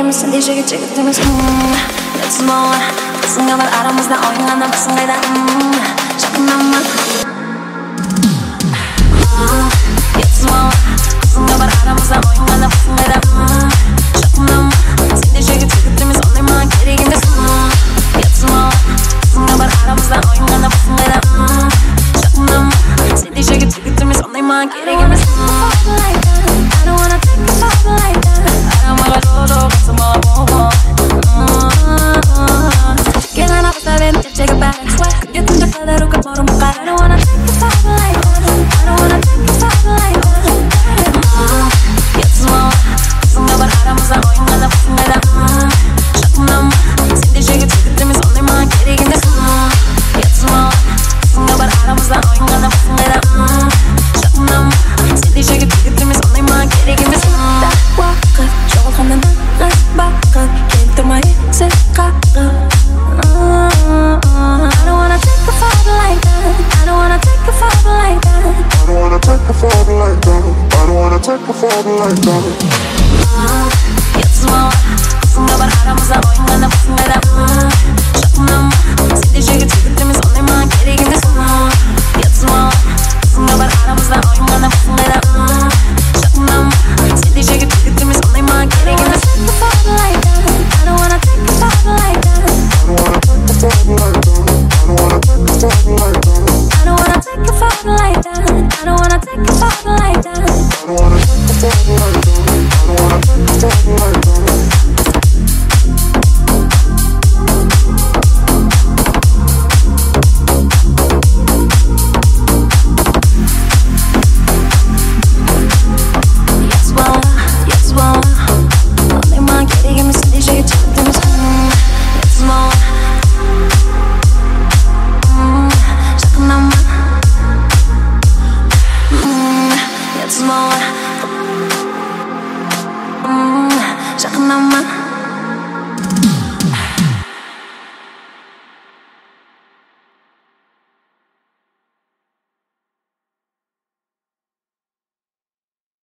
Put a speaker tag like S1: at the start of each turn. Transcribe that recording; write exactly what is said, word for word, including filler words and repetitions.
S1: Sendişe geçirdiğimiz Let's move Kısıngalar aramızda oynanır mısın neden Şakınlanma Let's move Kısıngalar aramızda oynanır mısın neden Şakınlanma Sendişe geçirdiğimiz onlarma gereğimiz Let's move Kısıngalar aramızda oynanır mısın neden Şakınlanma Sendişe geçirdiğimiz onlarma gereğimiz I don't wanna take a fall like that I don't wanna do do what's more more Queda na pasta ven te chega back Yo te dejo de roca por un boca I don't wanna take a fall like that I don't wanna take a fall like that Yes more Kısıngalar aramızda oynanır mısın neden Şakınlanma Sendişe geçirdiğimiz onlarma gereğimiz Yes more Kısıngalar aramızda oynanır mısın neden Şakınlanma Sendişe geçirdiğimiz onlarma gereğimiz Bakır, çoğalkandan ağır bakır Kendime sıkarım I don't wanna take a fall like that I don't wanna take a fall like that
S2: I don't wanna take a fall like that I don't wanna take a fall like that
S1: Yes more Kısıngalar aramızda oynanır mısın neden